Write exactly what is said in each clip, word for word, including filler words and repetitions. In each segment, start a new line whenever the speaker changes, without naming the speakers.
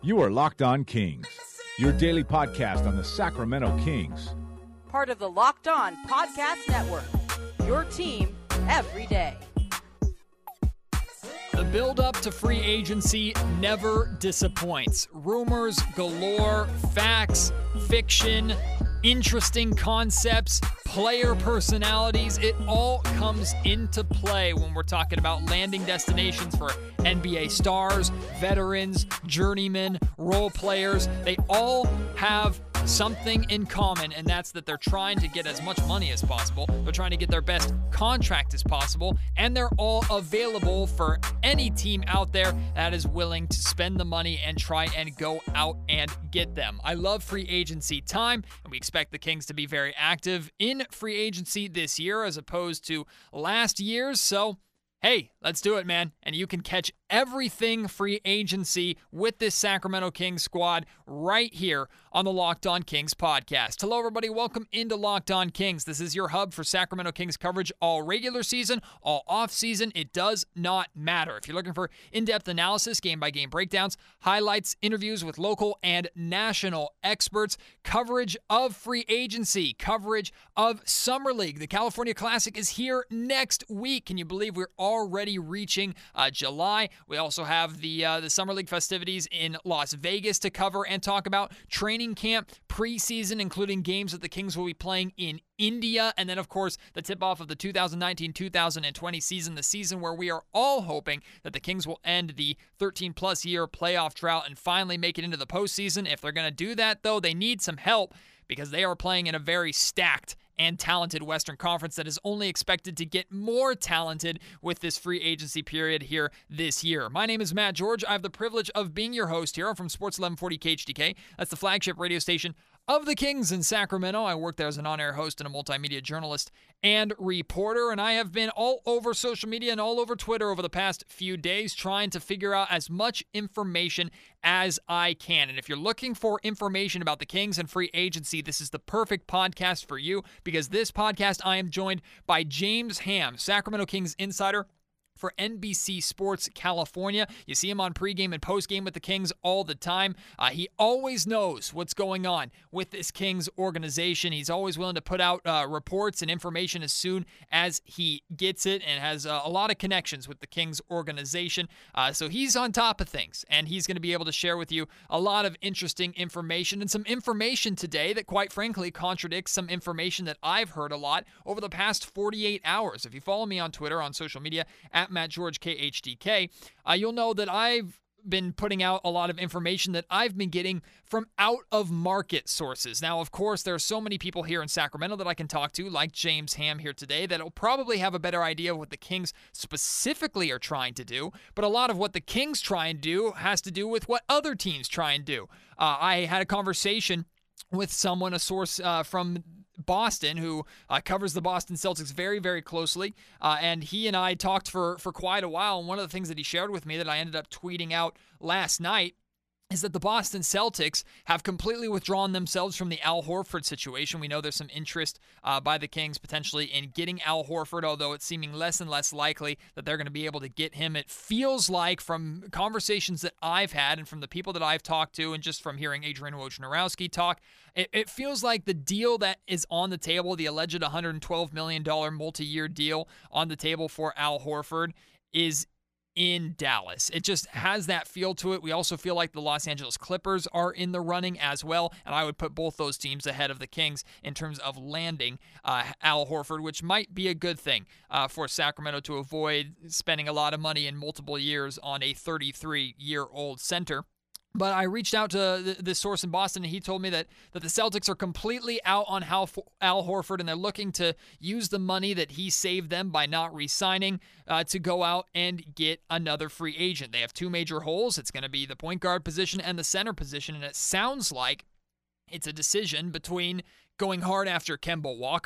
You are Locked On Kings, your daily podcast on the Sacramento Kings.
Part of the Locked On Podcast Network, your team every day.
The build-up to free agency never disappoints. Rumors galore, facts, fiction, interesting concepts, player personalities. It all comes into play when we're talking about landing destinations for N B A stars, veterans, journeymen, role players. They all have something in common, and that's that they're trying to get as much money as possible. They're trying to get their best contract as possible, and they're all available for any team out there that is willing to spend the money and try and go out and get them. I love free agency time, and we expect the Kings to be very active in free agency this year as opposed to last year's, so hey, let's do it, man. And you can catch everything free agency with this Sacramento Kings squad right here on the Locked On Kings podcast. Hello, everybody. Welcome into Locked On Kings. This is your hub for Sacramento Kings coverage all regular season, all off season. It does not matter. If you're looking for in-depth analysis, game-by-game breakdowns, highlights, interviews with local and national experts, coverage of free agency, coverage of Summer League. The California Classic is here next week. Can you believe we're already reaching uh, July? We also have the uh, the Summer League festivities in Las Vegas to cover and talk about. Training camp, preseason, including games that the Kings will be playing in India, and then, of course, the tip-off of the two thousand nineteen two thousand twenty season, the season where we are all hoping that the Kings will end the thirteen-plus year playoff drought and finally make it into the postseason. If they're going to do that, though, they need some help because they are playing in a very stacked and talented Western Conference that is only expected to get more talented with this free agency period here this year. My name is Matt George. I have the privilege of being your host here. I'm from Sports eleven forty K H D K. That's the flagship radio station of the Kings in Sacramento. I work there as an on-air host and a multimedia journalist and reporter, and I have been all over social media and all over Twitter over the past few days trying to figure out as much information as I can. And if you're looking for information about the Kings and free agency, this is the perfect podcast for you, because this podcast I am joined by James Ham, Sacramento Kings insider for N B C Sports California. You see him on pregame and postgame with the Kings all the time. Uh, he always knows what's going on with this Kings organization. He's always willing to put out uh, reports and information as soon as he gets it, and has uh, a lot of connections with the Kings organization. Uh, so he's on top of things, and he's going to be able to share with you a lot of interesting information, and some information today that, quite frankly, contradicts some information that I've heard a lot over the past forty-eight hours. If you follow me on Twitter, on social media, at Matt George K H D K, uh, you'll know that I've been putting out a lot of information that I've been getting from out-of-market sources. Now, of course, there are so many people here in Sacramento that I can talk to, like James Ham here today, that'll probably have a better idea of what the Kings specifically are trying to do, but a lot of what the Kings try and do has to do with what other teams try and do. Uh, I had a conversation with someone, a source uh, from Boston, who uh, covers the Boston Celtics very, very closely, uh, and he and I talked for, for quite a while, and one of the things that he shared with me that I ended up tweeting out last night is that the Boston Celtics have completely withdrawn themselves from the Al Horford situation. We know there's some interest uh, by the Kings potentially in getting Al Horford, although it's seeming less and less likely that they're going to be able to get him. It feels like, from conversations that I've had and from the people that I've talked to, and just from hearing Adrian Wojnarowski talk, it, it feels like the deal that is on the table, the alleged one hundred twelve million dollars multi-year deal on the table for Al Horford, is in Dallas. It just has that feel to it. We also feel like the Los Angeles Clippers are in the running as well, and I would put both those teams ahead of the Kings in terms of landing uh, Al Horford, which might be a good thing uh, for Sacramento to avoid spending a lot of money in multiple years on a thirty-three-year-old center. But I reached out to this source in Boston, and he told me that, that the Celtics are completely out on Al, Al Horford, and they're looking to use the money that he saved them by not re-signing uh, to go out and get another free agent. They have two major holes. It's going to be the point guard position and the center position, and it sounds like it's a decision between going hard after Kemba Walker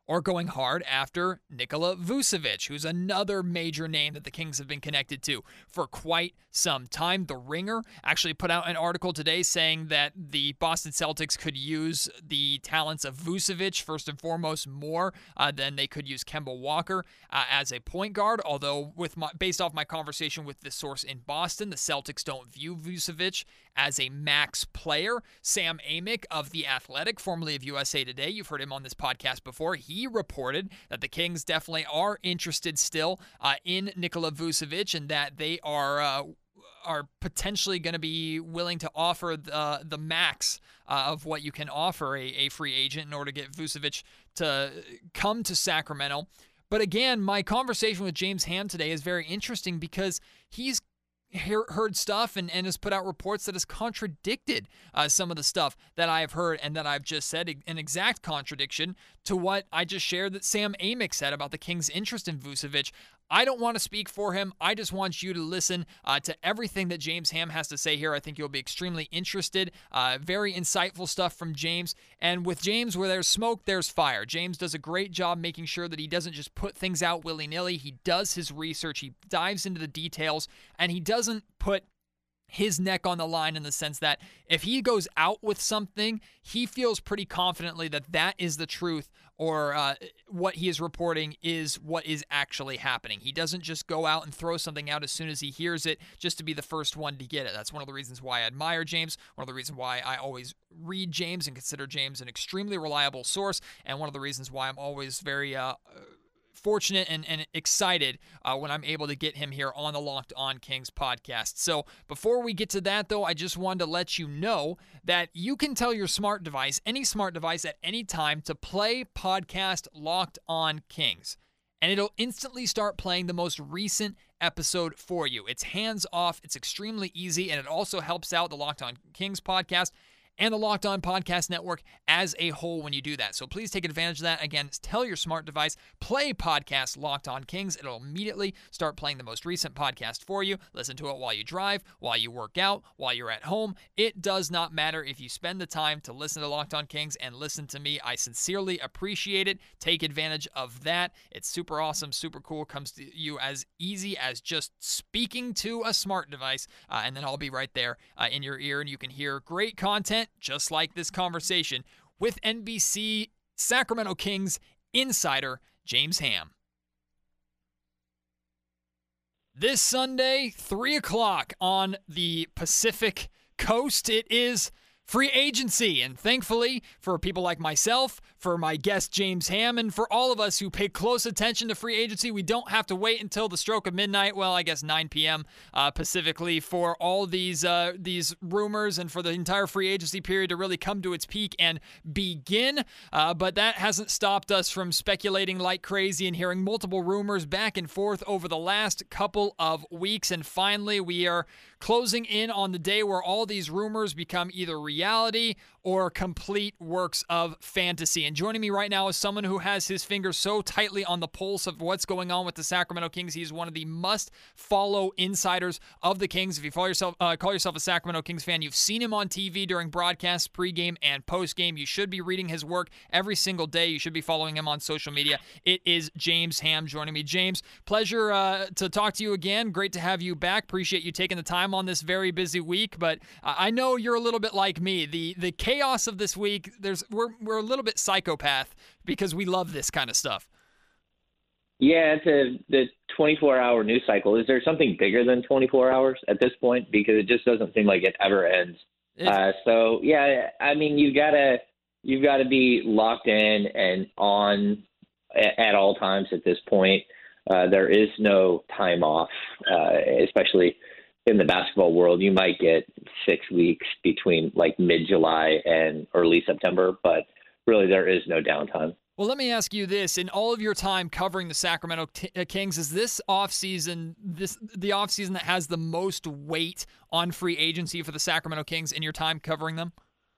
or going hard after Nikola Vucevic, who's another major name that the Kings have been connected to for quite some time. The Ringer actually put out an article today saying that the Boston Celtics could use the talents of Vucevic, first and foremost, more uh, than they could use Kemba Walker uh, as a point guard, although with my, based off my conversation with this source in Boston, the Celtics don't view Vucevic as a max player. Sam Amick of The Athletic, formerly of U S A Today, you've heard him on this podcast before, he reported that the Kings definitely are interested still uh, in Nikola Vucevic and that they are uh, are potentially going to be willing to offer the the max uh, of what you can offer a, a free agent in order to get Vucevic to come to Sacramento. But again, my conversation with James Ham today is very interesting because he's heard stuff and, and has put out reports that has contradicted uh, some of the stuff that I have heard and that I've just said, an exact contradiction to what I just shared that Sam Amick said about the Kings' interest in Vucevic. I don't want to speak for him. I just want you to listen uh, to everything that James Ham has to say here. I think you'll be extremely interested. Uh, very insightful stuff from James. And with James, where there's smoke, there's fire. James does a great job making sure that he doesn't just put things out willy-nilly. He does his research. He dives into the details, and he doesn't put his neck on the line in the sense that if he goes out with something, he feels pretty confidently that that is the truth or uh, what he is reporting is what is actually happening. He doesn't just go out and throw something out as soon as he hears it just to be the first one to get it. That's one of the reasons why I admire James, one of the reasons why I always read James and consider James an extremely reliable source, and one of the reasons why I'm always very uh, fortunate and, and excited uh, when I'm able to get him here on the Locked On Kings podcast. So before we get to that, though, I just wanted to let you know that you can tell your smart device, any smart device at any time, to play podcast Locked On Kings. And it'll instantly start playing the most recent episode for you. It's hands off, it's extremely easy, and it also helps out the Locked On Kings podcast and the Locked On Podcast Network as a whole when you do that. So please take advantage of that. Again, tell your smart device, play podcast Locked On Kings. It'll immediately start playing the most recent podcast for you. Listen to it while you drive, while you work out, while you're at home. It does not matter if you spend the time to listen to Locked On Kings and listen to me. I sincerely appreciate it. Take advantage of that. It's super awesome, super cool. Comes to you as easy as just speaking to a smart device, uh, and then I'll be right there uh, in your ear, and you can hear great content just like this conversation with N B C Sacramento Kings insider James Ham. This Sunday, three o'clock on the Pacific Coast, it is free agency, and thankfully for people like myself, for my guest James Ham, and for all of us who pay close attention to free agency, we don't have to wait until the stroke of midnight, well, I guess nine p.m. Uh, Pacifically, for all these uh, these rumors and for the entire free agency period to really come to its peak and begin. Uh, but that hasn't stopped us from speculating like crazy and hearing multiple rumors back and forth over the last couple of weeks. And finally, we are closing in on the day where all these rumors become either reality or complete works of fantasy. And joining me right now is someone who has his fingers so tightly on the pulse of what's going on with the Sacramento Kings. He's one of the must-follow insiders of the Kings. If you follow yourself, uh, call yourself a Sacramento Kings fan, you've seen him on T V during broadcasts, pregame and postgame. You should be reading his work every single day. You should be following him on social media. It is James Ham joining me. James, pleasure uh, to talk to you again. Great to have you back. Appreciate you taking the time on this very busy week. But uh, I know you're a little bit like me. The the chaos of this week, there's we're we're a little bit psychopath because we love this kind of stuff.
Yeah, it's a the twenty-four hour news cycle. Is there something bigger than twenty-four hours at this point? Because it just doesn't seem like it ever ends. Uh, so yeah, I mean, you gotta you've got to be locked in and on at, at all times at this point. Uh, there is no time off, uh, especially in the basketball world. You might get six weeks between like mid-July and early September, but really there is no downtime.
Well, let me ask you this. In all of your time covering the Sacramento Kings, is this offseason this the offseason that has the most weight on free agency for the Sacramento Kings in your time covering them?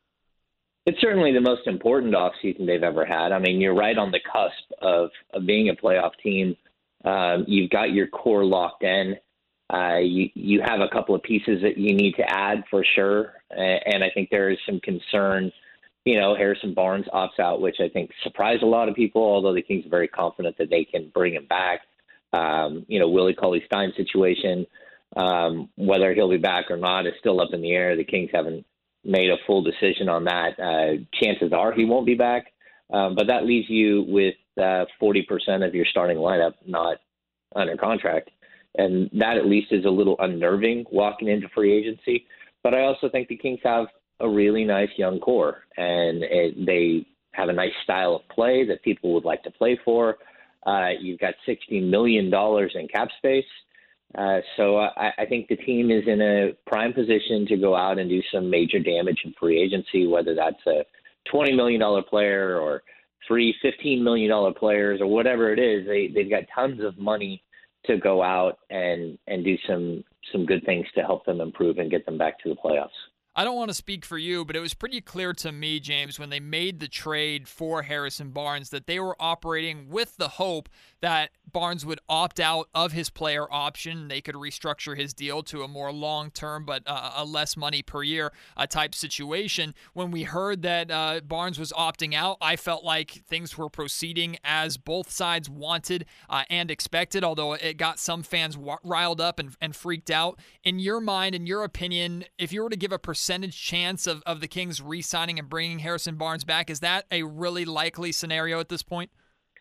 It's certainly the most important offseason they've ever had. I mean, you're right on the cusp of, of being a playoff team. Um, you've got your core locked in. Uh, you, you have a couple of pieces that you need to add for sure. And I think there is some concern you know, Harrison Barnes opts out, which I think surprised a lot of people, although the Kings are very confident that they can bring him back. Um, you know, Willie Cauley-Stein situation, um, whether he'll be back or not is still up in the air. The Kings haven't made a full decision on that. Uh, chances are he won't be back, um, but that leaves you with uh, forty percent of your starting lineup not under contract. And that at least is a little unnerving walking into free agency. But I also think the Kings have a really nice young core, and it, they have a nice style of play that people would like to play for. Uh, you've got sixty million dollars in cap space. Uh, so I, I think the team is in a prime position to go out and do some major damage in free agency, whether that's a twenty million dollars player or three fifteen million dollars players or whatever it is. They, they've got tons of money to go out and, and do some, some good things to help them improve and get them back to the playoffs.
I don't want to speak for you, but it was pretty clear to me, James, when they made the trade for Harrison Barnes that they were operating with the hope that Barnes would opt out of his player option. They could restructure his deal to a more long-term but uh, a less money per year uh, type situation. When we heard that uh, Barnes was opting out, I felt like things were proceeding as both sides wanted uh, and expected, although it got some fans w- riled up and, and freaked out. In your mind, in your opinion, if you were to give a percentage chance of, of the Kings re-signing and bringing Harrison Barnes back, is that a really likely scenario at this point?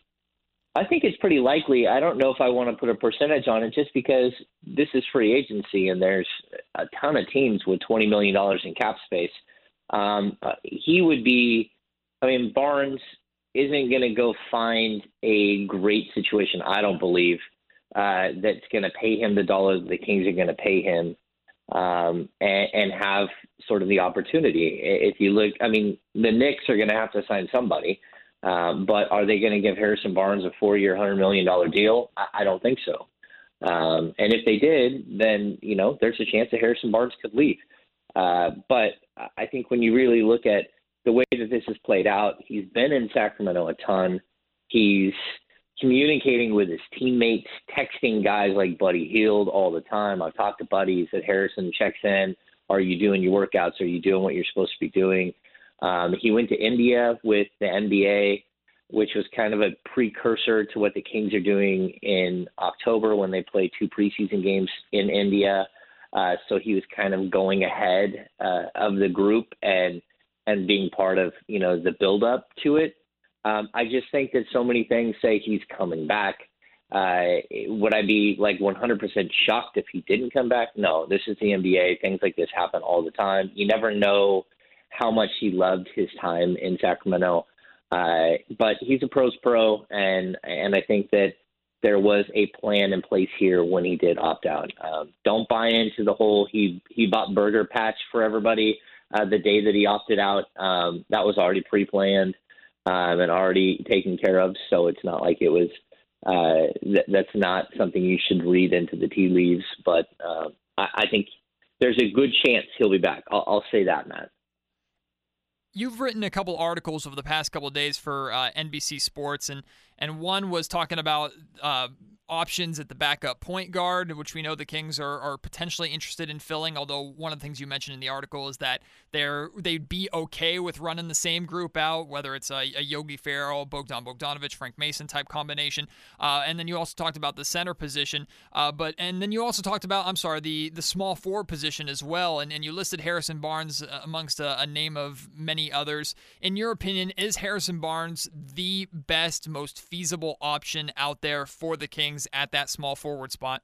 I think it's pretty likely. I don't know if I want to put a percentage on it just because this is free agency and there's a ton of teams with twenty million dollars in cap space. Um, uh, he would be, I mean, Barnes isn't going to go find a great situation, I don't believe, uh, that's going to pay him the dollar that the Kings are going to pay him um, and, and have sort of the opportunity. If you look, I mean, the Knicks are going to have to sign somebody. Um, but are they going to give Harrison Barnes a four-year, one hundred million dollars deal? I, I don't think so. Um, and if they did, then, you know, there's a chance that Harrison Barnes could leave. Uh, but I think when you really look at the way that this has played out, he's been in Sacramento a ton. He's communicating with his teammates, texting guys like Buddy Hield all the time. I've talked to Buddy. He said, Harrison checks in. Are you doing your workouts? Are you doing what you're supposed to be doing? Um, he went to India with the N B A, which was kind of a precursor to what the Kings are doing in October when they play two preseason games in India. Uh, so he was kind of going ahead uh, of the group and and being part of, you know, the build-up to it. Um, I just think that so many things say he's coming back. Uh, would I be like one hundred percent shocked if he didn't come back? No, this is the N B A. Things like this happen all the time. You never know how much he loved his time in Sacramento. Uh, but he's a pro's pro, and and I think that there was a plan in place here when he did opt out. Um, don't buy into the whole he, he bought burger patch for everybody uh, the day that he opted out. Um, that was already pre-planned um, and already taken care of, so it's not like it was uh, th- that's not something you should read into the tea leaves. But uh, I, I think there's a good chance he'll be back. I'll, I'll say that, Matt.
You've written a couple articles over the past couple of days for uh, N B C Sports, and, and one was talking about uh, options at the backup point guard, which we know the Kings are, are potentially interested in filling, although one of the things you mentioned in the article is that they're, they'd be okay with running the same group out, whether it's a, a Yogi Ferrell, Bogdan Bogdanovic, Frank Mason type combination. Uh, and then you also talked about the center position, uh, but and then you also talked about, I'm sorry, the, the small forward position as well, and, and you listed Harrison Barnes amongst a, a name of many others. In your opinion, is Harrison Barnes the best, most feasible option out there for the Kings at that small forward spot?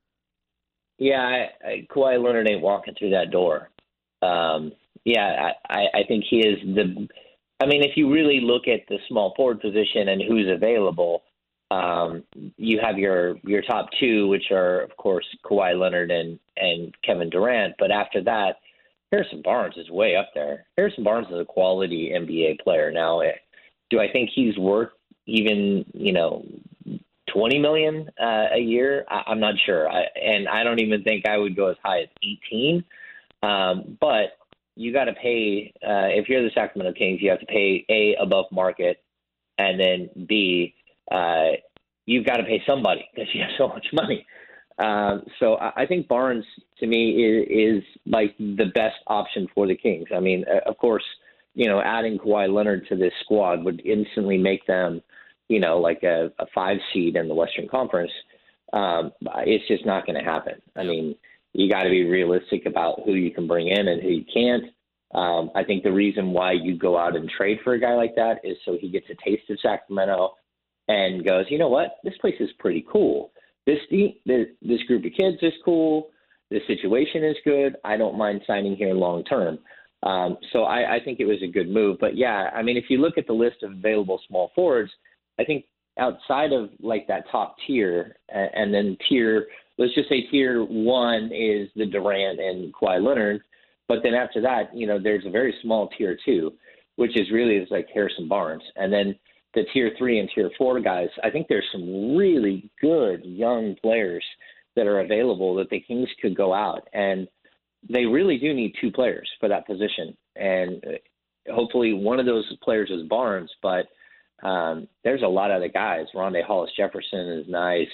Yeah, I, I, Kawhi Leonard ain't walking through that door. Um, yeah, I, I think he is the – I mean, if you really look at the small forward position and who's available, um, you have your, your top two, which are, of course, Kawhi Leonard and, and Kevin Durant. But after that, Harrison Barnes is way up there. Harrison Barnes is a quality N B A player. Now, do I think he's worth even, you know, twenty million dollars uh, a year? I, I'm not sure. I, and I don't even think I would go as high as eighteen. Um, but you got to pay, uh, if you're the Sacramento Kings, you have to pay A, above market, and then B, uh, you've got to pay somebody because you have so much money. Um, so I, I think Barnes, to me, is, is like the best option for the Kings. I mean, of course, you know, adding Kawhi Leonard to this squad would instantly make them, you know, like a, a five seed in the Western Conference. Um, it's just not going to happen. I mean, you got to be realistic about who you can bring in and who you can't. Um, I think the reason why you go out and trade for a guy like that is so he gets a taste of Sacramento and goes, you know what, this place is pretty cool. This this, this group of kids is cool. The situation is good. I don't mind signing here long term. Um, so I, I think it was a good move. But yeah, I mean, if you look at the list of available small forwards, I think outside of like that top tier, and, and then tier, let's just say tier one is the Durant and Kawhi Leonard. But then after that, you know, there's a very small tier two, which is really is like Harrison Barnes. And then the tier three and tier four guys, I think there's some really good young players that are available that the Kings could go out. And they really do need two players for that position. And hopefully one of those players is Barnes, but um, there's a lot of other guys. Rondae Hollis-Jefferson is nice.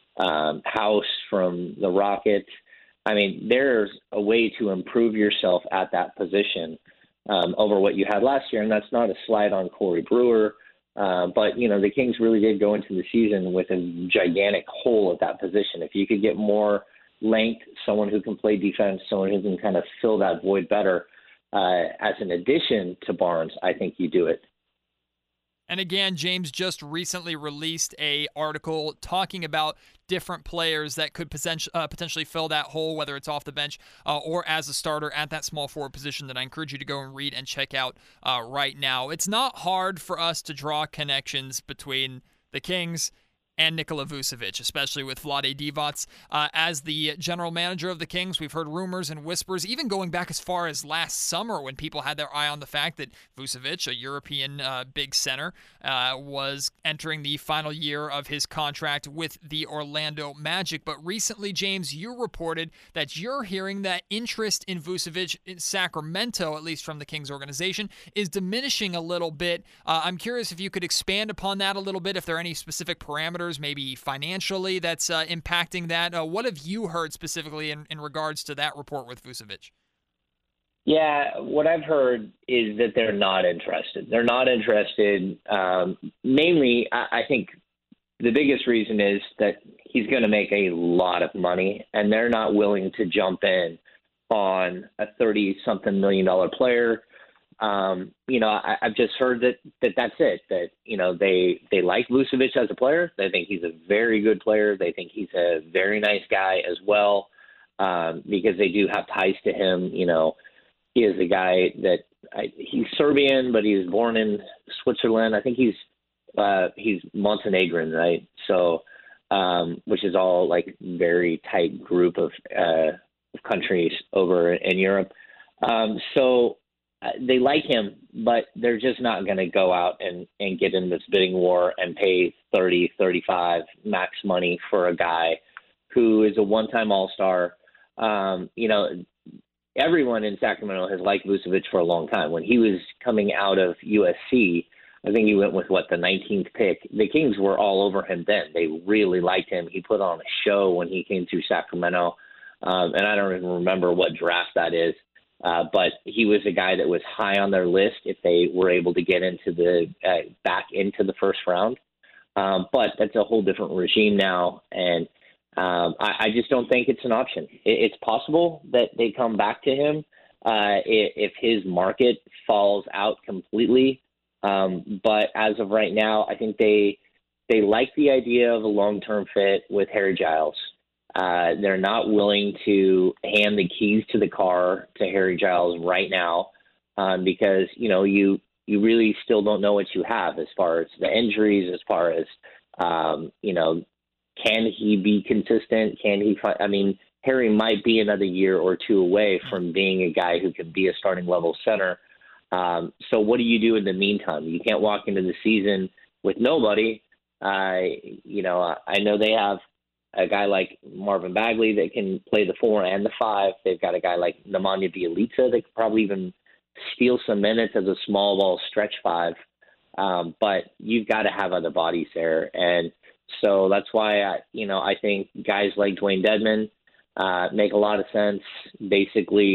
Um, House from the Rockets. I mean, there's a way to improve yourself at that position um, over what you had last year, and that's not a slight on Corey Brewer. Uh, but, you know, the Kings really did go into the season with a gigantic hole at that position. If you could get more length, someone who can play defense, someone who can kind of fill that void better uh, as an addition to Barnes, I think you do it.
And again, James just recently released a article talking about different players that could potentially uh, potentially fill that hole, whether it's off the bench uh, or as a starter at that small forward position, that I encourage you to go and read and check out uh, right now. It's not hard for us to draw connections between the Kings and Nikola Vucevic, especially with Vlade Divac uh, as the general manager of the Kings. We've heard rumors and whispers, even going back as far as last summer when people had their eye on the fact that Vucevic, a European uh, big center, uh, was entering the final year of his contract with the Orlando Magic. But recently, James, you reported that you're hearing that interest in Vucevic in Sacramento, at least from the Kings organization, is diminishing a little bit. Uh, I'm curious if you could expand upon that a little bit, if there are any specific parameters, maybe financially, that's uh, impacting that. Uh, what have you heard specifically in, in regards to that report with Vucevic?
Yeah, what I've heard is that they're not interested. They're not interested. Um, mainly, I, I think the biggest reason is that he's going to make a lot of money, and they're not willing to jump in on a thirty-something million dollar player. Um, you know, I, I've just heard that, that that's it, that, you know, they, they like Vucevic as a player. They think he's a very good player. They think he's a very nice guy as well, um, because they do have ties to him. You know, he is a guy that I, he's Serbian, but he was born in Switzerland. I think he's, uh, he's Montenegrin, right? So, um, which is all like very tight group of, uh, of countries over in Europe. Um, so, Uh, they like him, but they're just not going to go out and, and get in this bidding war and pay thirty, thirty-five max money for a guy who is a one-time All-Star. Um, you know, everyone in Sacramento has liked Vucevic for a long time. When he was coming out of U S C, I think he went with, what, the nineteenth pick. The Kings were all over him then. They really liked him. He put on a show when he came through Sacramento, um, and I don't even remember what draft that is. Uh, but he was a guy that was high on their list if they were able to get into the uh, back into the first round. Um, but that's a whole different regime now, and um, I, I just don't think it's an option. It, it's possible that they come back to him uh, if, if his market falls out completely. Um, but as of right now, I think they they like the idea of a long-term fit with Harry Giles. Uh, they're not willing to hand the keys to the car to Harry Giles right now um, because, you know, you you really still don't know what you have as far as the injuries, as far as, um, you know, can he be consistent? Can he – I mean, Harry might be another year or two away from being a guy who can be a starting level center. Um, so what do you do in the meantime? You can't walk into the season with nobody. Uh, you know, I know they have – a guy like Marvin Bagley that can play the four and the five. They've got a guy like Nemanja Bjelica that could probably even steal some minutes as a small ball stretch five. Um, but you've got to have other bodies there. And so that's why, I, you know, I think guys like Dwayne Dedmon uh, make a lot of sense. Basically,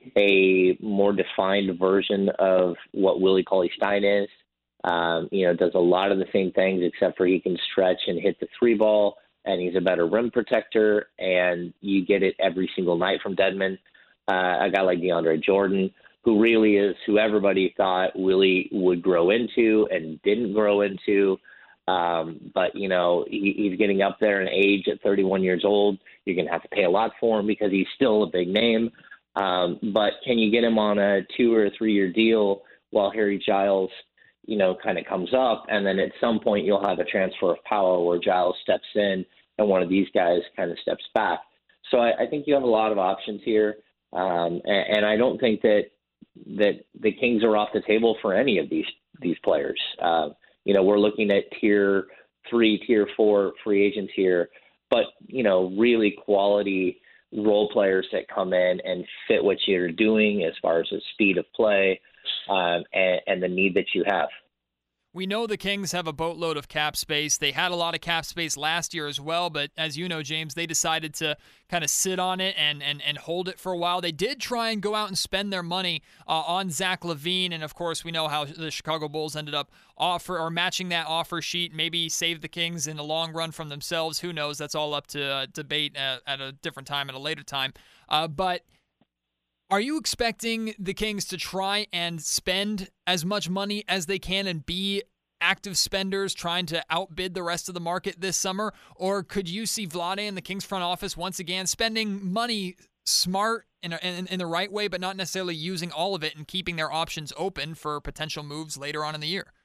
a more defined version of what Willie Cauley-Stein is. Um, you know, does a lot of the same things except for he can stretch and hit the three ball, and he's a better rim protector, and you get it every single night from Dedmon. Uh, a guy like DeAndre Jordan, who really is who everybody thought Willie would grow into and didn't grow into. Um, but, you know, he, he's getting up there in age at thirty-one years old. You're going to have to pay a lot for him because he's still a big name. Um, but can you get him on a two or a three-year deal while Harry Giles, you know, kind of comes up, and then at some point you'll have a transfer of power where Giles steps in and one of these guys kind of steps back. So I, I think you have a lot of options here, um, and, and I don't think that that the Kings are off the table for any of these these players. Uh, you know, we're looking at tier three, tier four free agents here, but you know, really quality role players that come in and fit what you're doing as far as the speed of play um, and, and the need that you have.
We know the Kings have a boatload of cap space. They had a lot of cap space last year as well, but as you know, James, they decided to kind of sit on it and and, and hold it for a while. They did try and go out and spend their money uh, on Zach LaVine, and of course, we know how the Chicago Bulls ended up offer or matching that offer sheet, maybe save the Kings in the long run from themselves. Who knows? That's all up to uh, debate at, at a different time, at a later time. Uh, but are you expecting the Kings to try and spend as much money as they can and be active spenders trying to outbid the rest of the market this summer? Or could you see Vlade and the Kings front office once again spending money smart in, a, in, in the right way, but not necessarily using all of it and keeping their options open for potential moves later on in the year?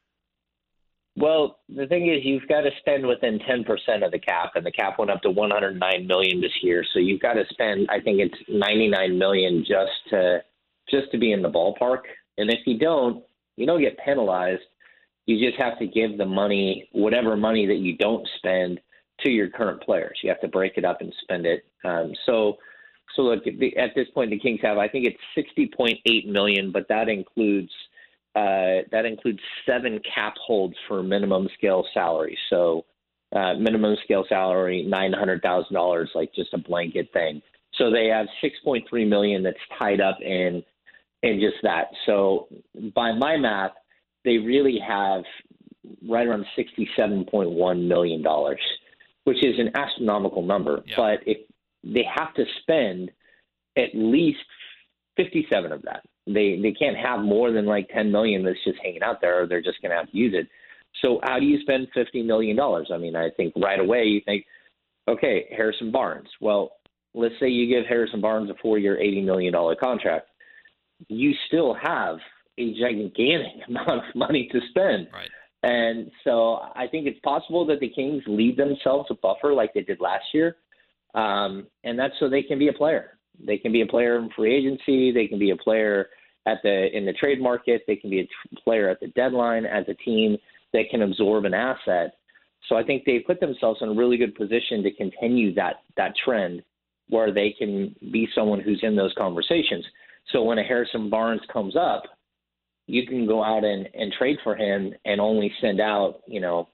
Well, the thing is, you've got to spend within ten percent of the cap, and the cap went up to one hundred nine million dollars this year. So you've got to spend, I think it's ninety-nine million dollars just to just to be in the ballpark. And if you don't, you don't get penalized. You just have to give the money, whatever money that you don't spend, to your current players. You have to break it up and spend it. Um, so, so look, at this point, the Kings have, I think it's sixty point eight million dollars, but that includes uh, that includes seven cap holds for minimum scale salary. So, uh, minimum scale salary nine hundred thousand dollars, like just a blanket thing. So they have six point three million dollars that's tied up in in just that. So, by my math, they really have right around sixty-seven point one million dollars, which is an astronomical number. Yeah. But if they have to spend at least fifty-seven of that. They they can't have more than like ten million dollars that's just hanging out there, or they're just going to have to use it. So how do you spend fifty million dollars? I mean, I think right away you think, okay, Harrison Barnes. Well, let's say you give Harrison Barnes a four-year, eighty million dollars contract. You still have a gigantic amount of money to spend.
Right.
And so I think it's possible that the Kings leave themselves a buffer like they did last year. Um, and that's so they can be a player. They can be a player in free agency. They can be a player at the in the trade market. They can be a player at the deadline as a team that can absorb an asset. So I think they put themselves in a really good position to continue that that trend where they can be someone who's in those conversations. So when a Harrison Barnes comes up, you can go out and, and trade for him and only send out, you know,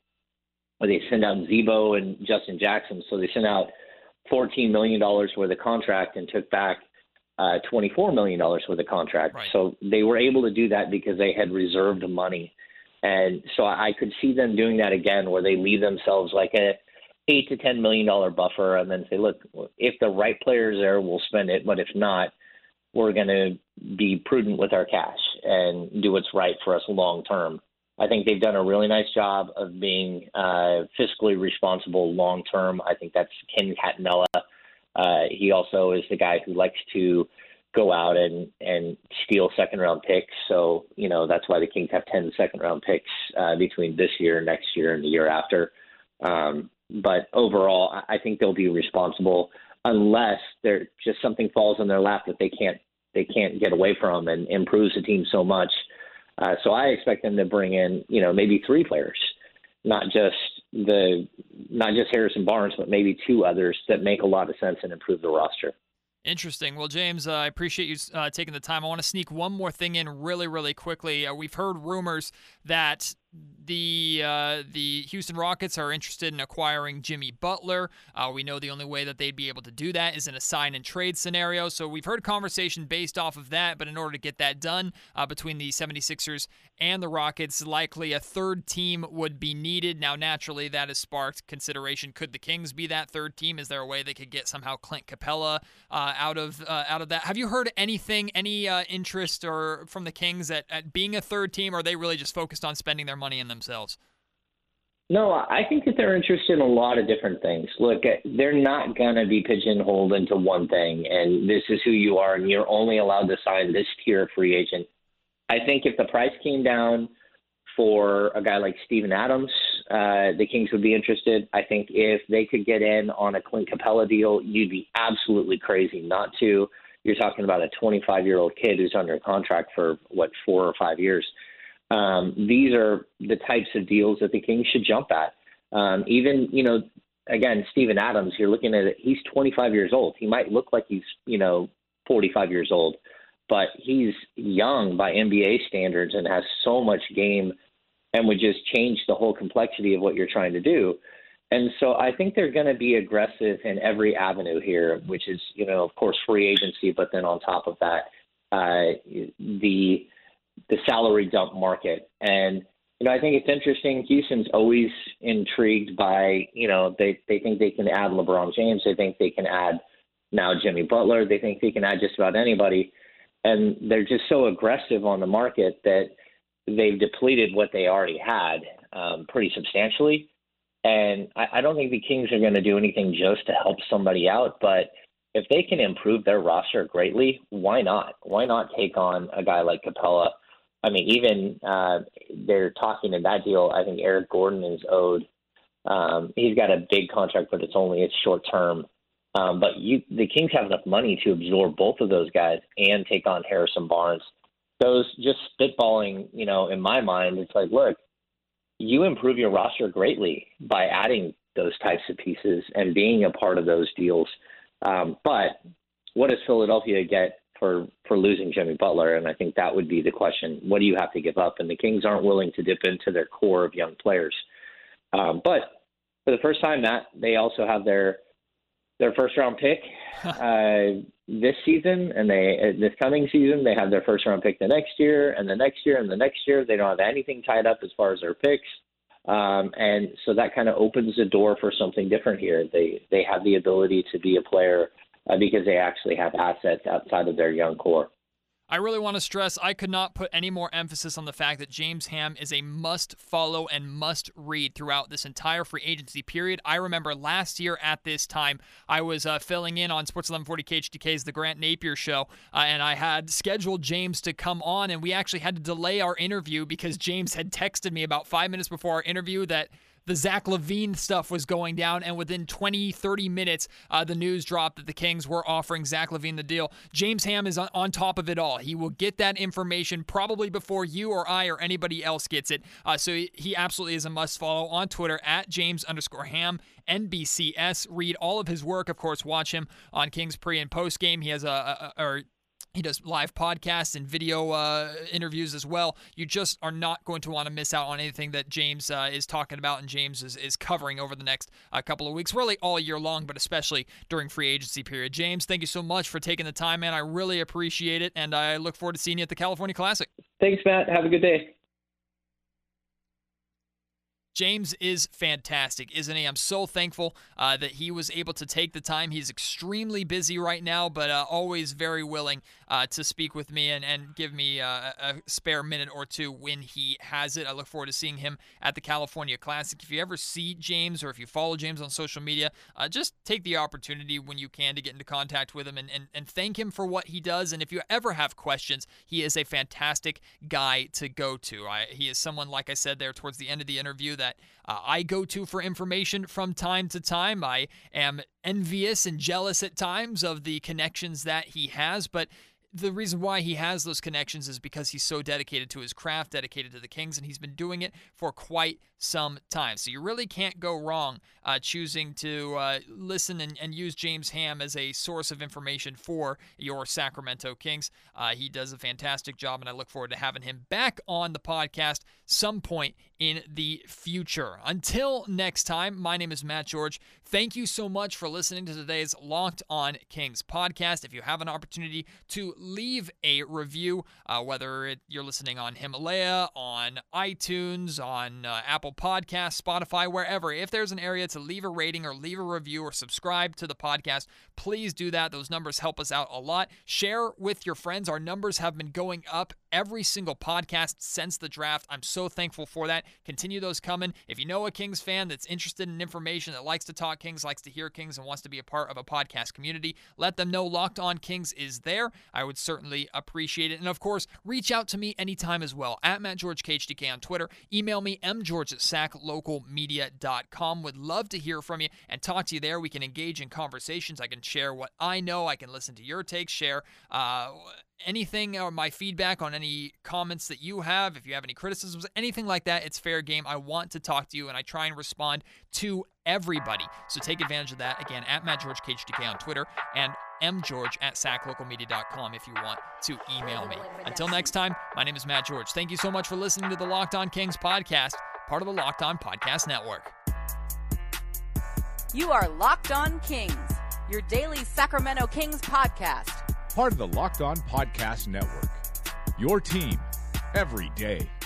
or they send out Zebo and Justin Jackson. So they sent out fourteen million dollars worth of contract and took back uh, twenty-four million dollars worth of contract.
Right.
So they were able to do that because they had reserved money. And so I could see them doing that again, where they leave themselves like a eight to ten million dollar buffer and then say, look, if the right player is there, we'll spend it. But if not, we're going to be prudent with our cash and do what's right for us long term. I think they've done a really nice job of being uh, fiscally responsible long term. I think that's Ken Catanella. Uh, he also is the guy who likes to go out and, and steal second round picks. So, you know, that's why the Kings have ten second round picks uh, between this year, next year, and the year after. Um, but overall, I think they'll be responsible unless there just something falls in their lap that they can't they can't get away from and improves the team so much. Uh, so I expect them to bring in, you know, maybe three players, not just the not just Harrison Barnes, but maybe two others that make a lot of sense and improve the roster.
Interesting. Well, James, uh, I appreciate you uh, taking the time. I want to sneak one more thing in really, really quickly. Uh, we've heard rumors that The uh, the Houston Rockets are interested in acquiring Jimmy Butler. Uh, we know the only way that they'd be able to do that is in a sign and trade scenario. So we've heard conversation based off of that. But in order to get that done uh, between the seventy-sixers and the Rockets, likely a third team would be needed. Now, naturally, that has sparked consideration. Could the Kings be that third team? Is there a way they could get somehow Clint Capella uh, out of uh, out of that? Have you heard anything, any uh, interest or from the Kings at, at being a third team, or are they really just focused on spending their money in themselves?
No, I think that they're interested in a lot of different things. Look, they're not going to be pigeonholed into one thing, and this is who you are, and you're only allowed to sign this tier of free agent. I think if the price came down for a guy like Steven Adams, uh, the Kings would be interested. I think if they could get in on a Clint Capella deal, you'd be absolutely crazy not to. You're talking about a twenty-five-year-old kid who's under contract for, what, four or five years. Um, these are the types of deals that the Kings should jump at. Um, even, you know, again, Steven Adams, you're looking at it, he's twenty-five years old. He might look like he's, you know, forty-five years old, but he's young by N B A standards and has so much game and would just change the whole complexity of what you're trying to do. And so I think they're going to be aggressive in every avenue here, which is, you know, of course, free agency, but then on top of that, uh, the the salary dump market. And, you know, I think it's interesting. Houston's always intrigued by, you know, they, they think they can add LeBron James. They think they can add now Jimmy Butler. They think they can add just about anybody. And they're just so aggressive on the market that they've depleted what they already had um, pretty substantially. And I, I don't think the Kings are going to do anything just to help somebody out. But if they can improve their roster greatly, why not? Why not take on a guy like Capella? I mean, even uh, they're talking in that deal, I think Eric Gordon is owed. Um, he's got a big contract, but it's only it's short term. Um, but you, the Kings have enough money to absorb both of those guys and take on Harrison Barnes. Those just spitballing, you know, in my mind, it's like, look, you improve your roster greatly by adding those types of pieces and being a part of those deals. Um, but what does Philadelphia get for, for losing Jimmy Butler? And I think that would be the question. What do you have to give up? And the Kings aren't willing to dip into their core of young players. Um, but for the first time, Matt, they also have their their first round pick uh, this season, and they uh, this coming season they have their first round pick the next year, and the next year, and the next year. They don't have anything tied up as far as their picks. Um, and so that kind of opens the door for something different here. They they have the ability to be a player uh, because they actually have assets outside of their young core.
I really want to stress I could not put any more emphasis on the fact that James Ham is a must-follow and must-read throughout this entire free agency period. I remember last year at this time, I was uh, filling in on Sports eleven forty K H D K's The Grant Napier Show, uh, and I had scheduled James to come on, and we actually had to delay our interview because James had texted me about five minutes before our interview that the Zach LaVine stuff was going down, and within twenty, thirty minutes, uh, the news dropped that the Kings were offering Zach LaVine the deal. James Ham is on, on top of it all. He will get that information probably before you or I or anybody else gets it. Uh, so he, he absolutely is a must-follow on Twitter, at James underscore Ham, N B C S. Read all of his work. Of course, watch him on Kings pre- and post-game. He has a... a, a or He does live podcasts and video uh, interviews as well. You just are not going to want to miss out on anything that James uh, is talking about and James is, is covering over the next uh, couple of weeks, really all year long, but especially during free agency period. James, thank you so much for taking the time, man. I really appreciate it, and I look forward to seeing you at the California Classic.
Thanks, Matt. Have a good day.
James is fantastic, isn't he? I'm so thankful uh, that he was able to take the time. He's extremely busy right now, but uh, always very willing uh, to speak with me and, and give me uh, a spare minute or two when he has it. I look forward to seeing him at the California Classic. If you ever see James or if you follow James on social media, uh, just take the opportunity when you can to get into contact with him and, and, and thank him for what he does. And if you ever have questions, he is a fantastic guy to go to. I, he is someone, like I said there towards the end of the interview, that Uh, I go to for information from time to time. I am envious and jealous at times of the connections that he has, but the reason why he has those connections is because he's so dedicated to his craft, dedicated to the Kings, and he's been doing it for quite sometimes. So you really can't go wrong uh, choosing to uh, listen and, and use James Ham as a source of information for your Sacramento Kings. Uh, he does a fantastic job, and I look forward to having him back on the podcast some point in the future. Until next time, my name is Matt George. Thank you so much for listening to today's Locked On Kings podcast. If you have an opportunity to leave a review, uh, whether it, you're listening on Himalaya, on iTunes, on uh, Apple Podcasts, Spotify, wherever, if there's an area to leave a rating or leave a review or subscribe to the podcast, please do that. Those numbers help us out a lot. Share with your friends. Our numbers have been going up every single podcast since the draft. I'm so thankful for that. Continue those coming. If you know a Kings fan that's interested in information, that likes to talk Kings, likes to hear Kings, and wants to be a part of a podcast community, let them know Locked On Kings is there. I would certainly appreciate it. And of course, reach out to me anytime as well, at Matt George K H D K on Twitter. Email me, m george at sac local media dot com. Would love to hear from you and talk to you there. We can engage in conversations. I can share what I know. I can listen to your takes, share uh, anything or my feedback on any comments that you have. If you have any criticisms, anything like that, it's fair game. I want to talk to you, and I try and respond to everybody. So take advantage of that. Again, at Matt George K H D K on Twitter, and mgeorge at sac local media dot com if you want to email me. Until next time, my name is Matt George. Thank you so much for listening to the Locked On Kings podcast, part of the Locked On Podcast Network.
You are Locked On Kings, your daily Sacramento Kings podcast.
Part of the Locked On Podcast Network. Your team every day.